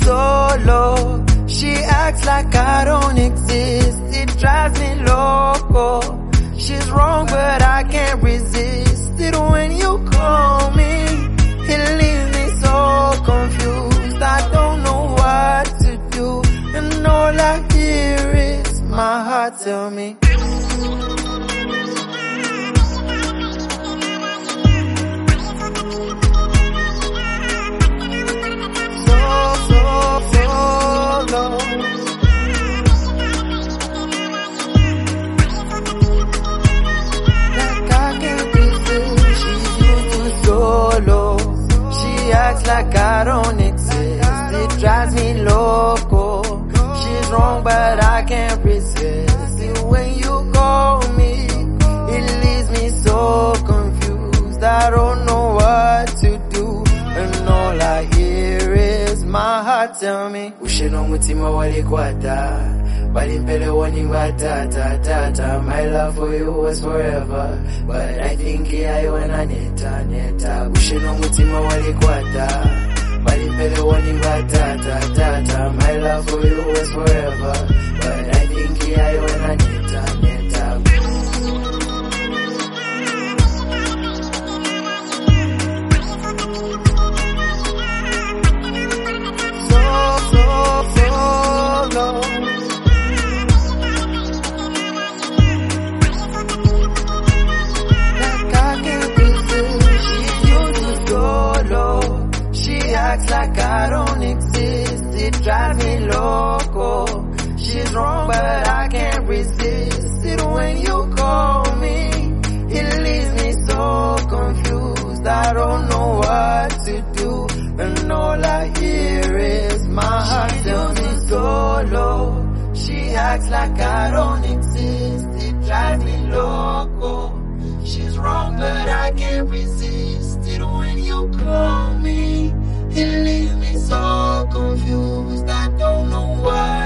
solo. She acts like I don't exist. It drives me loco. She's wrong, but I can't resist it when you call me. It leaves me so confused. I don't know what to do, and all I hear is my heart tell me. Like I don't exist. It drives me loco. She's wrong, but I can't resist it when you call me. It leaves me so confused. I don't know what to do, and all I hear is my heart tell me. Ushino mutima walikwata, walimpele waningwata. My love for you was forever, but I think I wanna neta. Ushino mutima walikwata, walimpele waningwata. My love for you was forever, but I think I wanna neta. Like I don't exist. It drives me loco. She's wrong, but I can't resist it when you call me. It leaves me so confused. I don't know what to do, and all I hear is my heart tell me solo. She acts like I don't exist. It drives me loco. She's wrong, but I can't resist it when you call me. It leaves me so confused. I don't know why.